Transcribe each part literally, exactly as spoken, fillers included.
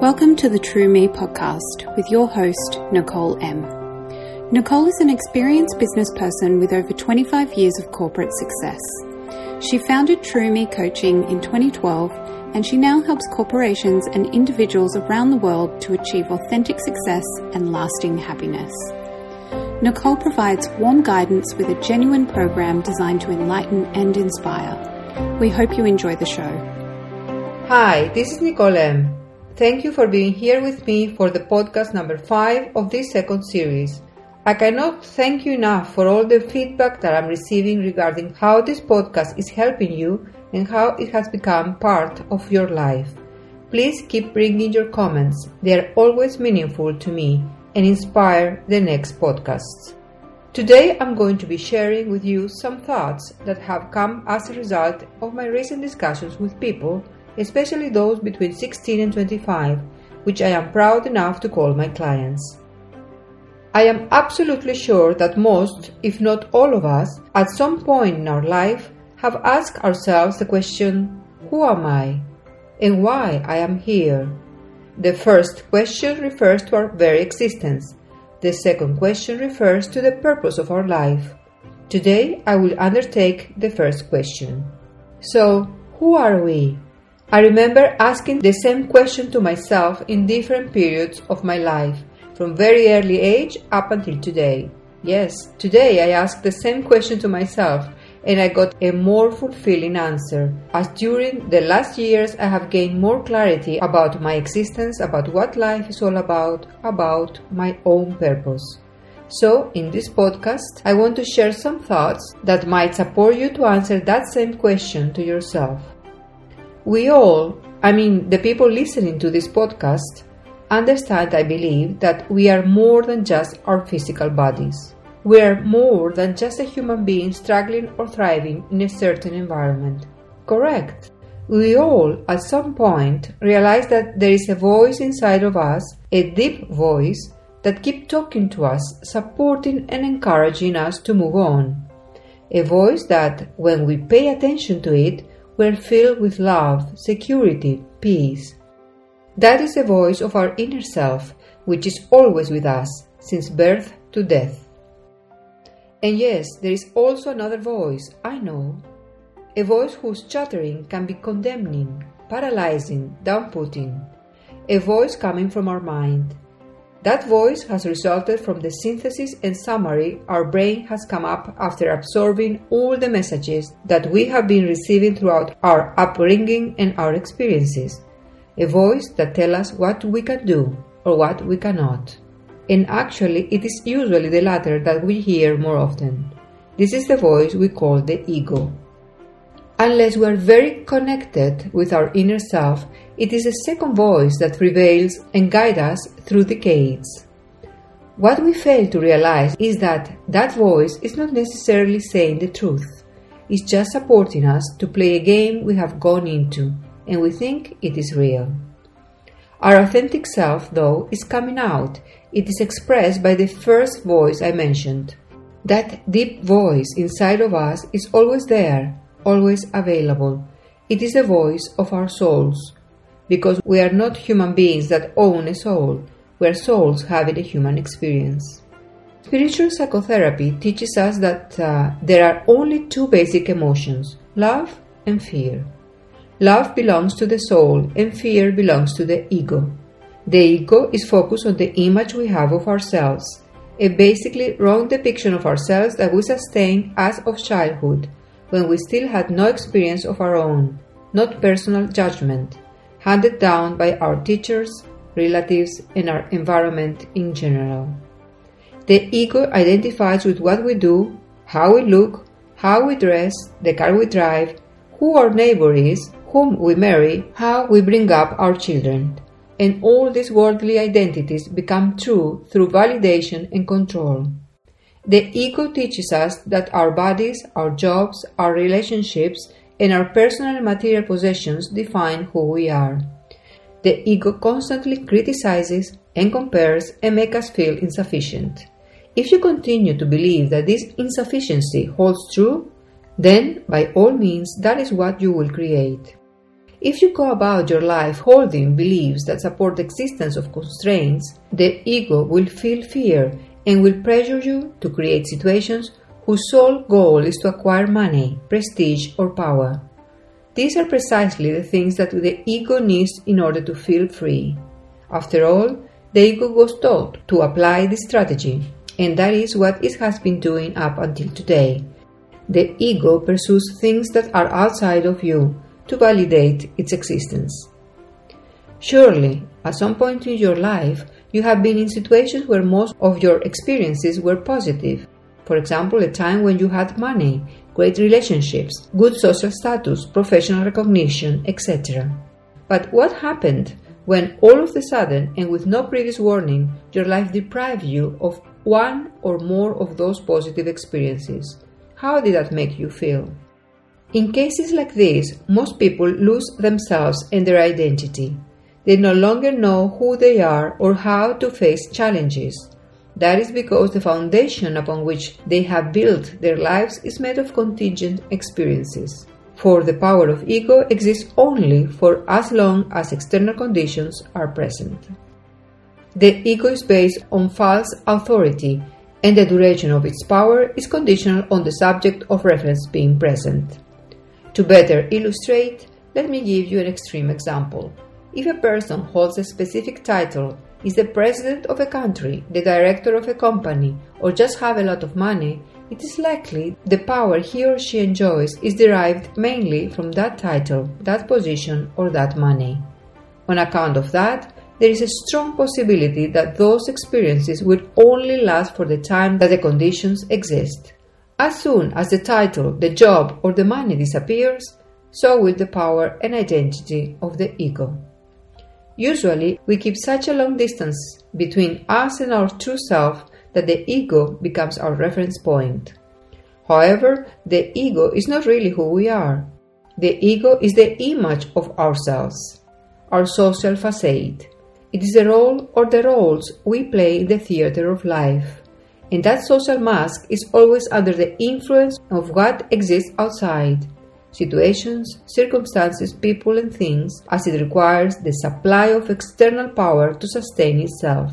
Welcome to the True Me podcast with your host, Nicole M. Nicole is an experienced business person with over twenty-five years of corporate success. She founded True Me Coaching in twenty twelve, and she now helps corporations and individuals around the world to achieve authentic success and lasting happiness. Nicole provides warm guidance with a genuine program designed to enlighten and inspire. We hope you enjoy the show. Hi, this is Nicole M. Thank you for being here with me for the podcast number five of this second series. I cannot thank you enough for all the feedback that I'm receiving regarding how this podcast is helping you and how it has become part of your life. Please keep bringing your comments. They are always meaningful to me and inspire the next podcasts. Today I'm going to be sharing with you some thoughts that have come as a result of my recent discussions with people, especially those between sixteen and twenty-five, which I am proud enough to call my clients. I am absolutely sure that most, if not all of us, at some point in our life have asked ourselves the question, who am I? And why I am here? The first question refers to our very existence. The second question refers to the purpose of our life. Today I will undertake the first question. So, who are we? I remember asking the same question to myself in different periods of my life, from very early age up until today. Yes, today I asked the same question to myself, and I got a more fulfilling answer, as during the last years I have gained more clarity about my existence, about what life is all about, about my own purpose. So, in this podcast, I want to share some thoughts that might support you to answer that same question to yourself. We all, I mean the people listening to this podcast, understand, I believe, that we are more than just our physical bodies. We are more than just a human being struggling or thriving in a certain environment. Correct. We all, at some point, realize that there is a voice inside of us, a deep voice, that keeps talking to us, supporting and encouraging us to move on. A voice that, when we pay attention to it, we're filled with love, security, peace. That is the voice of our inner self, which is always with us, since birth to death. And yes, there is also another voice, I know. A voice whose chattering can be condemning, paralyzing, down-putting. A voice coming from our mind. That voice has resulted from the synthesis and summary our brain has come up after absorbing all the messages that we have been receiving throughout our upbringing and our experiences. A voice that tells us what we can do or what we cannot. And actually, it is usually the latter that we hear more often. This is the voice we call the ego. Unless we are very connected with our inner self, it is a second voice that prevails and guides us through decades. What we fail to realize is that that voice is not necessarily saying the truth. It's just supporting us to play a game we have gone into, and we think it is real. Our authentic self, though, is coming out. It is expressed by the first voice I mentioned. That deep voice inside of us is always there, always available. It is the voice of our souls, because we are not human beings that own a soul. We are souls having a human experience. Spiritual psychotherapy teaches us that uh, there are only two basic emotions, love and fear. Love belongs to the soul and fear belongs to the ego. The ego is focused on the image we have of ourselves, a basically wrong depiction of ourselves that we sustain as of childhood, when we still had no experience of our own, not personal judgment, handed down by our teachers, relatives, and our environment in general. The ego identifies with what we do, how we look, how we dress, the car we drive, who our neighbor is, whom we marry, how we bring up our children. And all these worldly identities become true through validation and control. The ego teaches us that our bodies, our jobs, our relationships, and our personal and material possessions define who we are. The ego constantly criticizes and compares and makes us feel insufficient. If you continue to believe that this insufficiency holds true, then by all means that is what you will create. If you go about your life holding beliefs that support the existence of constraints, the ego will feel fear and will pressure you to create situations whose sole goal is to acquire money, prestige, or power. These are precisely the things that the ego needs in order to feel free. After all, the ego was taught to apply this strategy, and that is what it has been doing up until today. The ego pursues things that are outside of you to validate its existence. Surely, at some point in your life, you have been in situations where most of your experiences were positive. For example, a time when you had money, great relationships, good social status, professional recognition, et cetera. But what happened when all of a sudden and with no previous warning, your life deprived you of one or more of those positive experiences? How did that make you feel? In cases like this, most people lose themselves and their identity. They no longer know who they are or how to face challenges. That is because the foundation upon which they have built their lives is made of contingent experiences. For the power of ego exists only for as long as external conditions are present. The ego is based on false authority, and the duration of its power is conditional on the subject of reference being present. To better illustrate, let me give you an extreme example. If a person holds a specific title, is the president of a country, the director of a company, or just have a lot of money, it is likely the power he or she enjoys is derived mainly from that title, that position, or that money. On account of that, there is a strong possibility that those experiences will only last for the time that the conditions exist. As soon as the title, the job, or the money disappears, so will the power and identity of the ego. Usually, we keep such a long distance between us and our true self that the ego becomes our reference point. However, the ego is not really who we are. The ego is the image of ourselves, our social facade. It is the role or the roles we play in the theater of life. And that social mask is always under the influence of what exists outside. Situations, circumstances, people and things, as it requires the supply of external power to sustain itself.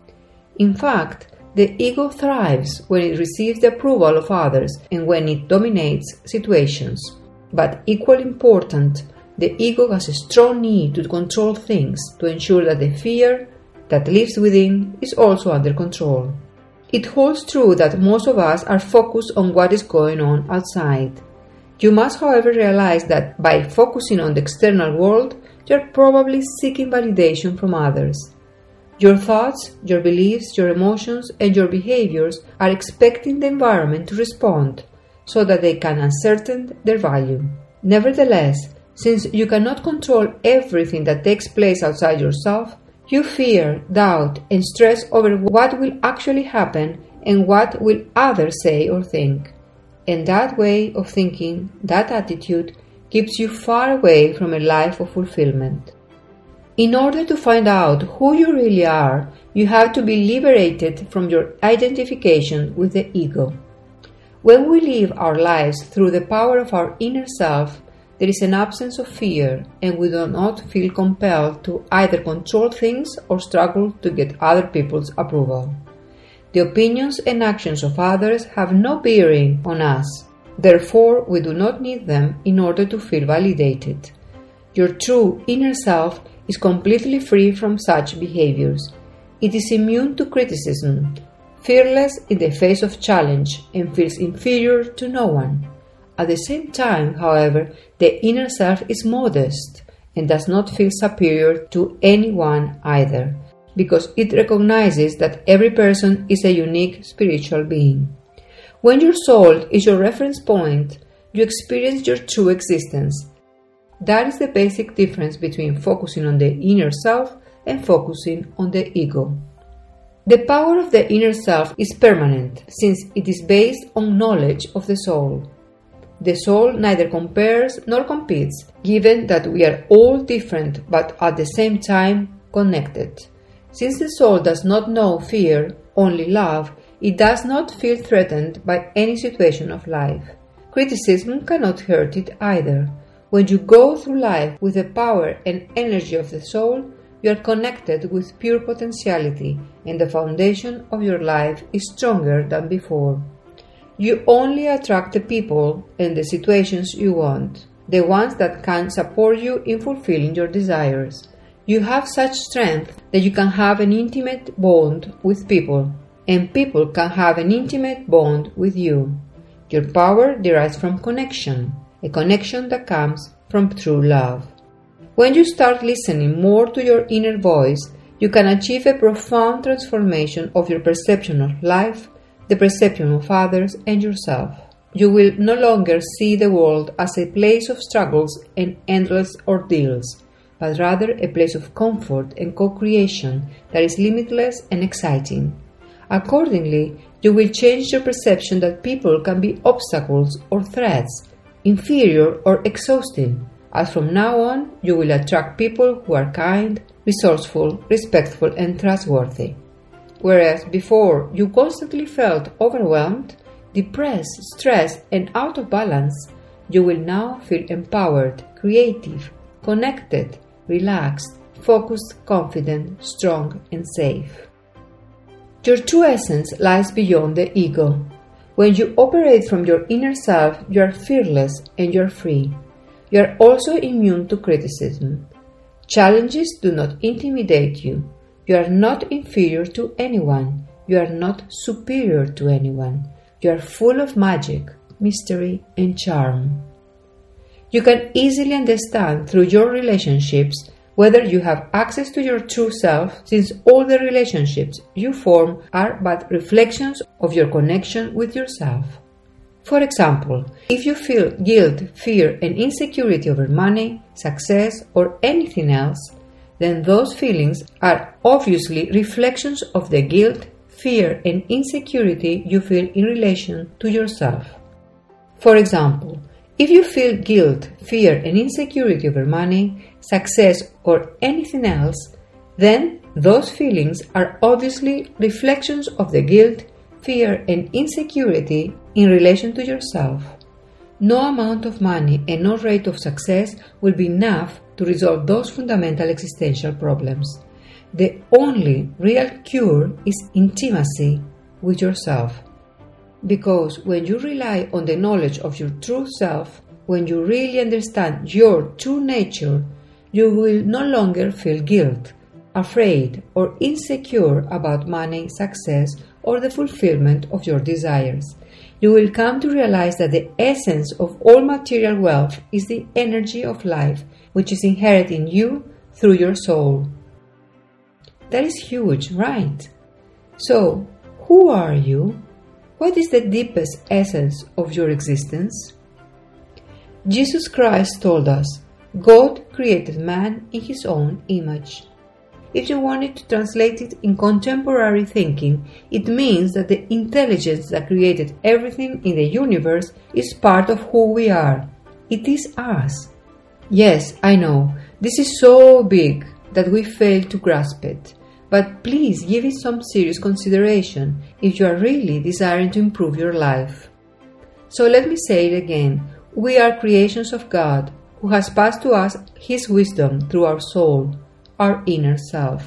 In fact, the ego thrives when it receives the approval of others and when it dominates situations. But equally important, the ego has a strong need to control things to ensure that the fear that lives within is also under control. It holds true that most of us are focused on what is going on outside. You must, however, realize that by focusing on the external world, you are probably seeking validation from others. Your thoughts, your beliefs, your emotions, and your behaviors are expecting the environment to respond so that they can ascertain their value. Nevertheless, since you cannot control everything that takes place outside yourself, you fear, doubt, and stress over what will actually happen and what will others say or think. And that way of thinking, that attitude, keeps you far away from a life of fulfillment. In order to find out who you really are, you have to be liberated from your identification with the ego. When we live our lives through the power of our inner self, there is an absence of fear, and we do not feel compelled to either control things or struggle to get other people's approval. The opinions and actions of others have no bearing on us. Therefore, we do not need them in order to feel validated. Your true inner self is completely free from such behaviors. It is immune to criticism, fearless in the face of challenge, and feels inferior to no one. At the same time, however, the inner self is modest and does not feel superior to anyone either, because it recognizes that every person is a unique spiritual being. When your soul is your reference point, you experience your true existence. That is the basic difference between focusing on the inner self and focusing on the ego. The power of the inner self is permanent, since it is based on knowledge of the soul. The soul neither compares nor competes, given that we are all different but at the same time connected. Since the soul does not know fear, only love, it does not feel threatened by any situation of life. Criticism cannot hurt it either. When you go through life with the power and energy of the soul, you are connected with pure potentiality, and the foundation of your life is stronger than before. You only attract the people and the situations you want, the ones that can support you in fulfilling your desires. You have such strength that you can have an intimate bond with people, and people can have an intimate bond with you. Your power derives from connection, a connection that comes from true love. When you start listening more to your inner voice, you can achieve a profound transformation of your perception of life, the perception of others, and yourself. You will no longer see the world as a place of struggles and endless ordeals, but rather a place of comfort and co-creation that is limitless and exciting. Accordingly, you will change your perception that people can be obstacles or threats, inferior or exhausting, as from now on you will attract people who are kind, resourceful, respectful, and trustworthy. Whereas before you constantly felt overwhelmed, depressed, stressed, and out of balance, you will now feel empowered, creative, connected, relaxed, focused, confident, strong, and safe. Your true essence lies beyond the ego. When you operate from your inner self, you are fearless and you are free. You are also immune to criticism. Challenges do not intimidate you. You are not inferior to anyone. You are not superior to anyone. You are full of magic, mystery, and charm. You can easily understand through your relationships whether you have access to your true self, since all the relationships you form are but reflections of your connection with yourself. For example, if you feel guilt, fear, and insecurity over money, success, or anything else, then those feelings are obviously reflections of the guilt, fear, and insecurity you feel in relation to yourself. For example, if you feel guilt, fear, and insecurity over money, success, or anything else, then those feelings are obviously reflections of the guilt, fear, and insecurity in relation to yourself. No amount of money and no rate of success will be enough to resolve those fundamental existential problems. The only real cure is intimacy with yourself. Because when you rely on the knowledge of your true self, when you really understand your true nature, you will no longer feel guilt, afraid, or insecure about money, success, or the fulfillment of your desires. You will come to realize that the essence of all material wealth is the energy of life, which is inherent in you through your soul. That is huge, right? So, who are you? What is the deepest essence of your existence? Jesus Christ told us, God created man in his own image. If you wanted to translate it in contemporary thinking, it means that the intelligence that created everything in the universe is part of who we are. It is us. Yes, I know, this is so big that we fail to grasp it. But please give it some serious consideration if you are really desiring to improve your life. So let me say it again. We are creations of God, who has passed to us His wisdom through our soul, our inner self.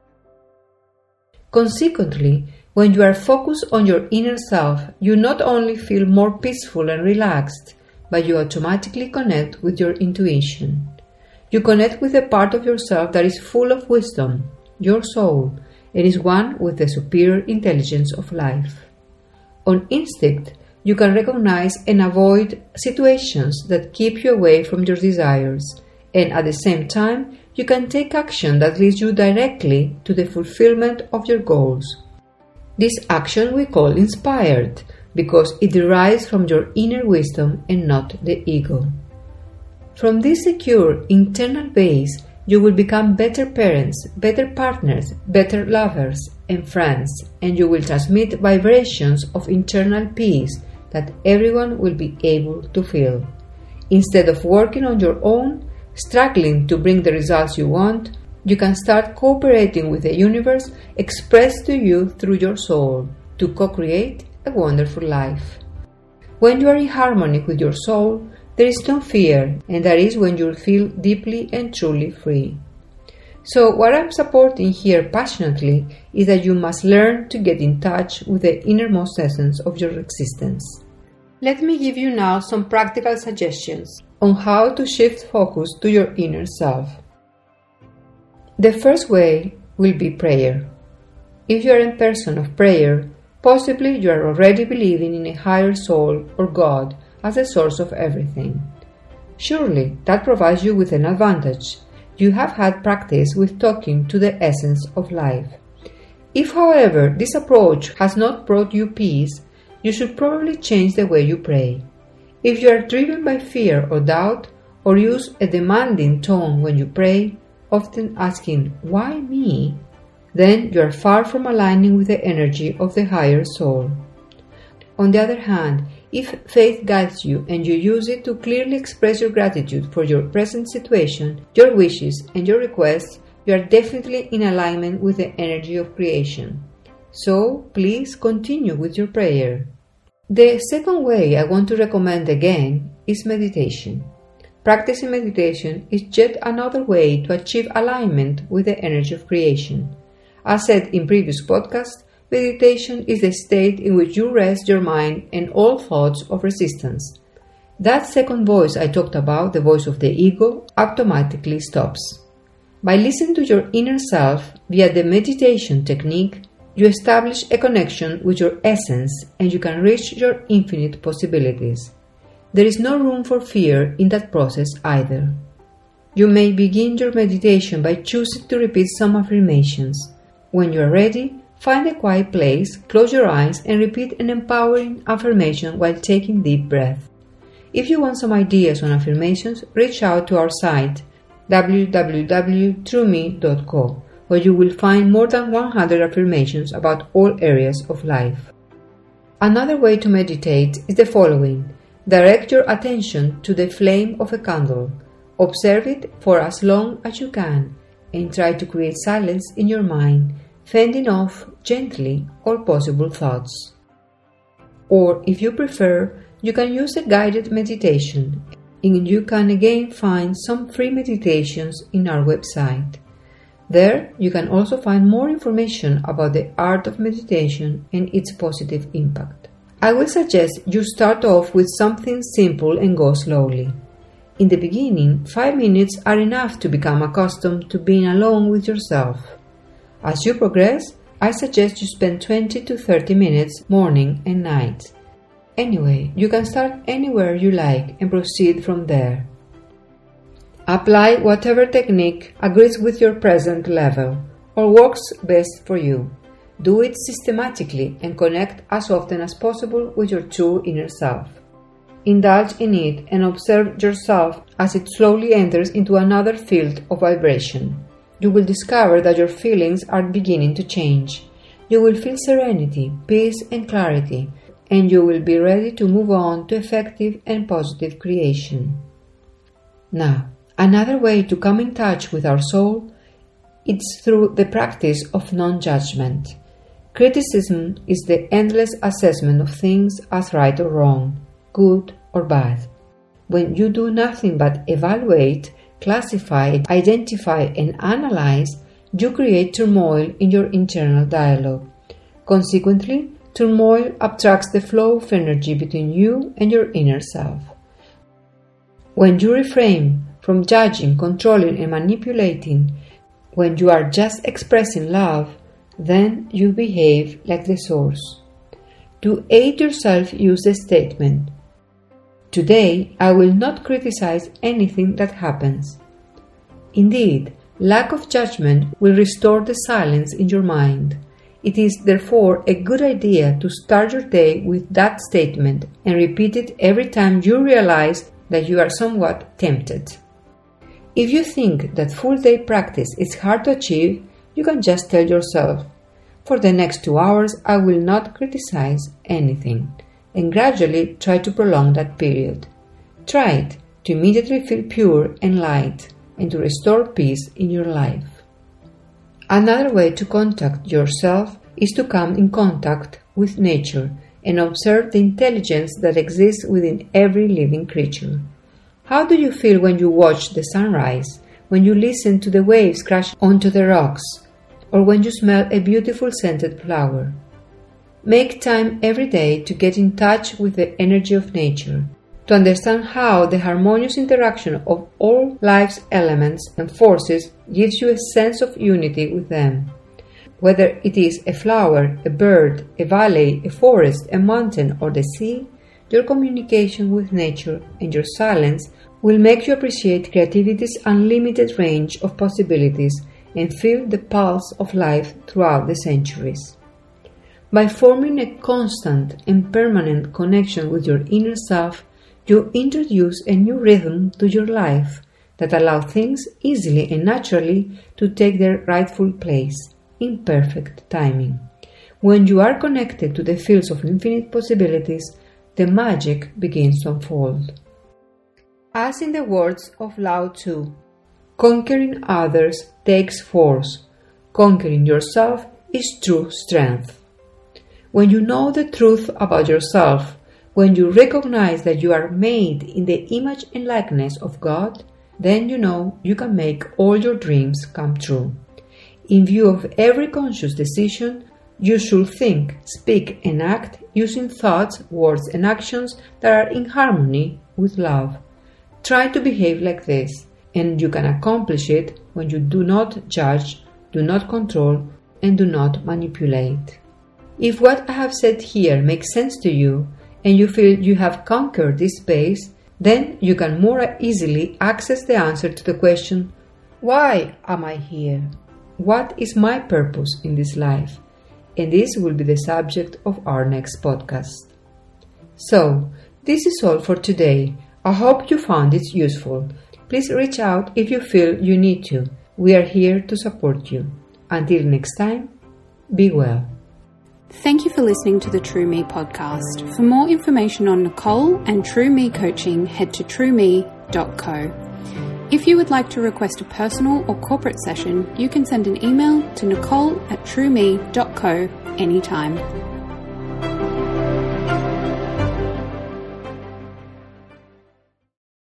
Consequently, when you are focused on your inner self, you not only feel more peaceful and relaxed, but you automatically connect with your intuition. You connect with a part of yourself that is full of wisdom, your soul, and is one with the superior intelligence of life. On instinct, you can recognize and avoid situations that keep you away from your desires, and at the same time, you can take action that leads you directly to the fulfillment of your goals. This action we call inspired, because it derives from your inner wisdom and not the ego. From this secure internal base, you will become better parents, better partners, better lovers and friends, and you will transmit vibrations of internal peace that everyone will be able to feel. Instead of working on your own, struggling to bring the results you want, you can start cooperating with the universe expressed to you through your soul to co-create a wonderful life. When you are in harmony with your soul, there is no fear, and that is when you feel deeply and truly free. So what I'm supporting here passionately is that you must learn to get in touch with the innermost essence of your existence. Let me give you now some practical suggestions on how to shift focus to your inner self. The first way will be prayer. If you are a person of prayer, possibly you are already believing in a higher soul or God as the source of everything. Surely that provides you with an advantage. You have had practice with talking to the essence of life. If, however, this approach has not brought you peace, you should probably change the way you pray. If you are driven by fear or doubt, or use a demanding tone when you pray, often asking, "Why me?" then you are far from aligning with the energy of the higher soul. On the other hand, if faith guides you and you use it to clearly express your gratitude for your present situation, your wishes and your requests, you are definitely in alignment with the energy of creation. So, please continue with your prayer. The second way I want to recommend again is meditation. Practicing meditation is yet another way to achieve alignment with the energy of creation. As said in previous podcasts, meditation is the state in which you rest your mind and all thoughts of resistance. That second voice I talked about, the voice of the ego, automatically stops. By listening to your inner self via the meditation technique, you establish a connection with your essence and you can reach your infinite possibilities. There is no room for fear in that process either. You may begin your meditation by choosing to repeat some affirmations. When you are ready, find a quiet place, close your eyes, and repeat an empowering affirmation while taking deep breath. If you want some ideas on affirmations, reach out to our site w w w dot true me dot co, where you will find more than one hundred affirmations about all areas of life. Another way to meditate is the following. Direct your attention to the flame of a candle. Observe it for as long as you can, and try to create silence in your mind, fending off gently all possible thoughts. Or, if you prefer, you can use a guided meditation, and you can again find some free meditations in our website. There, you can also find more information about the art of meditation and its positive impact. I will suggest you start off with something simple and go slowly. In the beginning, five minutes are enough to become accustomed to being alone with yourself. As you progress, I suggest you spend twenty to thirty minutes morning and night. Anyway, you can start anywhere you like and proceed from there. Apply whatever technique agrees with your present level or works best for you. Do it systematically and connect as often as possible with your true inner self. Indulge in it and observe yourself as it slowly enters into another field of vibration. You will discover that your feelings are beginning to change. You will feel serenity, peace and clarity, and you will be ready to move on to effective and positive creation. Now, another way to come in touch with our soul is through the practice of non-judgment. Criticism is the endless assessment of things as right or wrong, good or bad. When you do nothing but evaluate, classify, identify and analyze, you create turmoil in your internal dialogue. Consequently, turmoil obstructs the flow of energy between you and your inner self. When you refrain from judging, controlling and manipulating, when you are just expressing love, then you behave like the source. To aid yourself, use the statement, "Today I will not criticize anything that happens." Indeed, lack of judgment will restore the silence in your mind. It is therefore a good idea to start your day with that statement and repeat it every time you realize that you are somewhat tempted. If you think that full day practice is hard to achieve, you can just tell yourself, "For the next two hours I will not criticize anything," and gradually try to prolong that period. Try it to immediately feel pure and light and to restore peace in your life. Another way to contact yourself is to come in contact with nature and observe the intelligence that exists within every living creature. How do you feel when you watch the sunrise, when you listen to the waves crash onto the rocks, or when you smell a beautiful scented flower? Make time every day to get in touch with the energy of nature, to understand how the harmonious interaction of all life's elements and forces gives you a sense of unity with them. Whether it is a flower, a bird, a valley, a forest, a mountain, or the sea, your communication with nature and your silence will make you appreciate creativity's unlimited range of possibilities and feel the pulse of life throughout the centuries. By forming a constant and permanent connection with your inner self, you introduce a new rhythm to your life that allows things easily and naturally to take their rightful place in perfect timing. When you are connected to the fields of infinite possibilities, the magic begins to unfold. As in the words of Lao Tzu, conquering others takes force. Conquering yourself is true strength. When you know the truth about yourself, when you recognize that you are made in the image and likeness of God, then you know you can make all your dreams come true. In view of every conscious decision, you should think, speak, and act using thoughts, words, and actions that are in harmony with love. Try to behave like this, and you can accomplish it when you do not judge, do not control, and do not manipulate. If what I have said here makes sense to you, and you feel you have conquered this space, then you can more easily access the answer to the question, why am I here? What is my purpose in this life? And this will be the subject of our next podcast. So, this is all for today. I hope you found it useful. Please reach out if you feel you need to. We are here to support you. Until next time, be well. Thank you for listening to the True Me podcast. For more information on Nicole and True Me coaching, head to true me dot co. If you would like to request a personal or corporate session, you can send an email to nicole at true me dot co anytime.